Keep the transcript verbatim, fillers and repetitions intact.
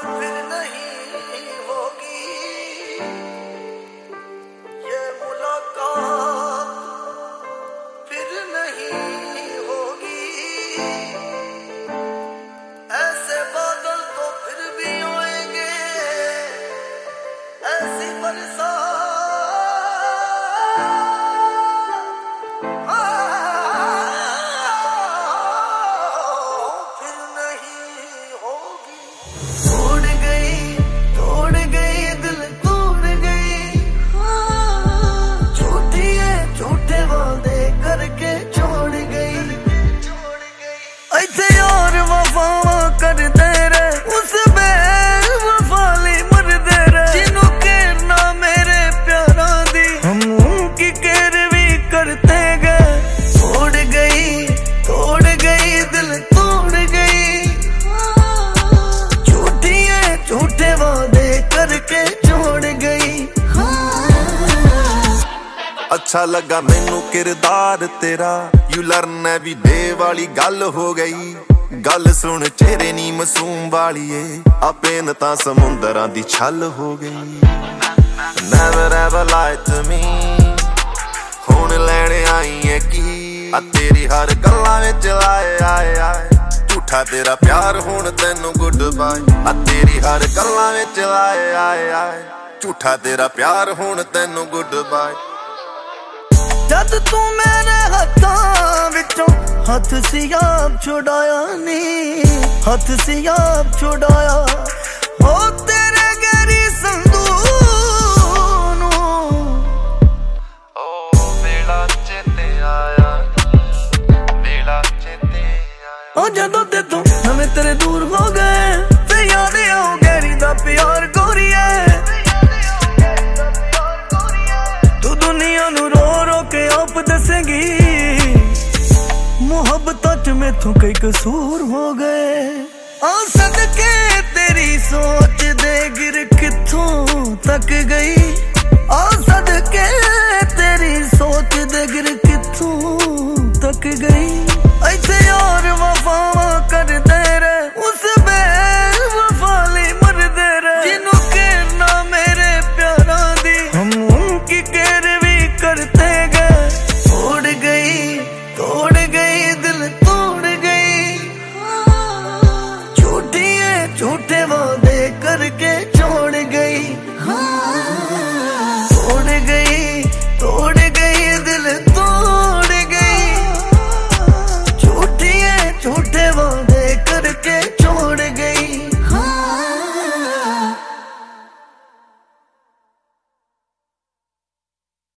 फिर नहीं होगी ये मुलाकात, फिर नहीं होगी। ऐसे बादल तो फिर भी आएंगे, ऐसी बरसात फिर नहीं होगी। तोड़ गई तोड़ गई दिल तोड़ गई, झूठी है झूठे वादे करके छोड़ गई। ऐसे यार वफावा कर दे रे, उस बेवफाली मर दे रे। जिन्हों केर ना मेरे प्यारा दी, हम उनकी केर भी करते गए। तोड़ गई तोड़ गई दिल तोड़ गई, झूठी है झूठे वादे करके छोड़ गई। अच्छा लगा मैनू किरदार तेरा, यू लर्न एवरी डे वाली गल हो गई। गल सुन चेहरे नी मासूम वालीए, अपेन तां समुंदरां दी छल हो गई। Never ever lie to me, हुण लैणे आई है की आ तेरी हर गल्लां विच आए आए आए। झूठा तेरा प्यार हुण तैनू गुड बाय, आ तेरी हर गल्लां विच आए आए आए। झूठा तेरा प्यार हुण तैनू गुड बाय। जद तू मेरे हत्थां विचों हथ सियाब छुड़ाया नी, हथ सियाब छुड़ाया हो तेरे गैरी संदूक नूं। ओ वेला चेते आया, वेला चेते आया। ओ जदों ते तू नवें तेरे दूर हो गए, ते याद आओ गैरी दा प्यार गोरीए। तू दुनिया नू रो रो के आप दसेगी, मोहब्बतां च मैथों कई कसूर हो गए। आ सदके तेरी सोच दे गिर कित्थों तक गई, आ सदके तेरी सोच दे गिर कित्थों तक गई। ऐसे यार वफावा कर दे रे, उस बेवफाली मर दे रे। जिन्हों केर ना मेरे प्यारा दी, हम उनकी केर भी करते गए। तोड़ गई तोड़ गई दिल तोड़ गई, झूठी है झूठे